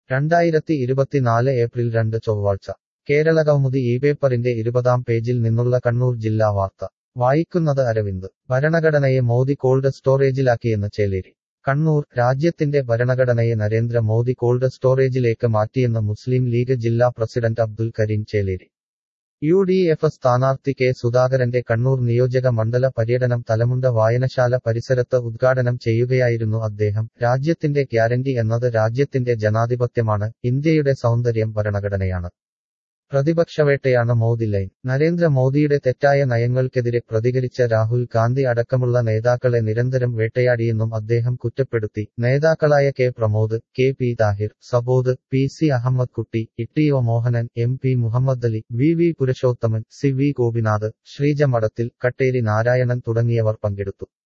2024 April 2 ചൊവ്വാഴ്ച കേരളകൗമുദി ഈ പേപ്പറിന്റെ 20-ാം പേജിൽ നിന്നുള്ള കണ്ണൂർ ജില്ലാ വാർത്ത വായിക്കുന്നത് അരവിന്ദ് ഭരണഘടനയെ മോദി കോൾഡ് സ്റ്റോറേജിലാക്കിയെന്ന് ചേലേരി കണ്ണൂർ രാജ്യത്തിന്റെ ഭരണഘടനയെ നരേന്ദ്ര മോദി കോൾഡ് സ്റ്റോറേജിലേക്ക് മാറ്റിയെന്ന് മുസ്ലിം ലീഗ് ജില്ലാ പ്രസിഡന്റ് അബ്ദുൽ കരീം ചേലേരി UDF സ്ഥാനാർത്ഥി കെ സുധാകരന്റെ കണ്ണൂർ നിയോജക മണ്ഡല പര്യടനം തലമുണ്ട വായനശാല പരിസരത്ത് ഉദ്ഘാടനം ചെയ്യുകയായിരുന്നു അദ്ദേഹം രാജ്യത്തിന്റെ ഗ്യാരണ്ടി എന്നത് രാജ്യത്തിന്റെ ജനാധിപത്യമാണ് ഇന്ത്യയുടെ സൗന്ദര്യം ഭരണഘടനയാണ് പ്രതിപക്ഷവേട്ടയാണ് മോദി ലൈൻ നരേന്ദ്ര മോദിയുടെ തെറ്റായ നയങ്ങൾക്കെതിരെ പ്രതികരിച്ച രാഹുൽ ഗാന്ധി അടക്കമുള്ള നേതാക്കളെ നിരന്തരം വേട്ടയാടിയെന്നും അദ്ദേഹം കുറ്റപ്പെടുത്തി നേതാക്കളായ K Pramod KP Tahir Sabod PC Ahammad Kutty TO Mohanan MP Muhammadali VV Purushothaman CV Gopinath Sreeja മഠത്തിൽ കട്ടേരി നാരായണൻ തുടങ്ങിയവർ പങ്കെടുത്തു